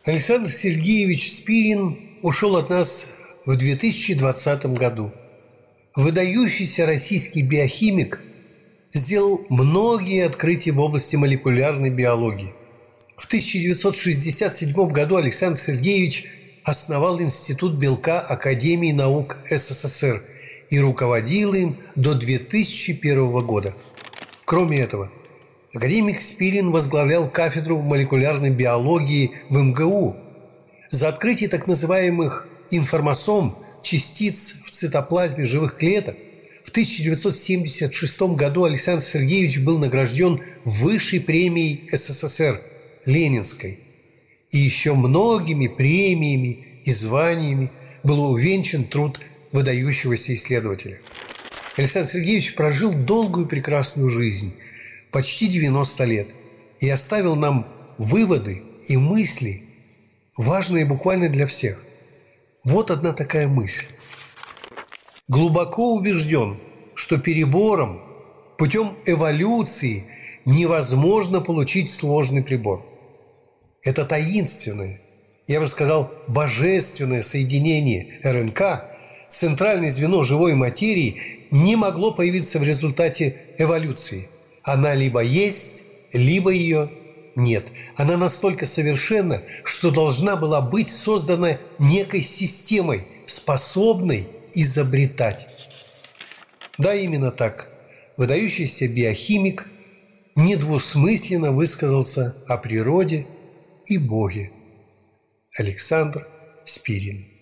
Александр Сергеевич Спирин ушел от нас в 2020 году. Выдающийся российский биохимик сделал многие открытия в области молекулярной биологии. В 1967 году Александр Сергеевич основал Институт белка Академии наук СССР и руководил им до 2001 года. Кроме этого, академик Спирин возглавлял кафедру молекулярной биологии в МГУ. За открытие так называемых информосом, частиц в цитоплазме живых клеток, в 1976 году Александр Сергеевич был награжден высшей премией СССР – Ленинской. И еще многими премиями и званиями был увенчан труд выдающегося исследователя. Александр Сергеевич прожил долгую и прекрасную жизнь, почти 90 лет, и оставил нам выводы и мысли, важные буквально для всех. Вот одна такая мысль. Глубоко убежден, что перебором, путем эволюции невозможно получить сложный прибор. Это таинственное, я бы сказал, божественное соединение РНК, центральное звено живой материи, не могло появиться в результате эволюции. Она либо есть, либо ее нет. Она настолько совершенна, что должна была быть создана некой системой, способной изобретать. Да, именно так. Выдающийся биохимик недвусмысленно высказался о природе и Боге. Александр Спирин.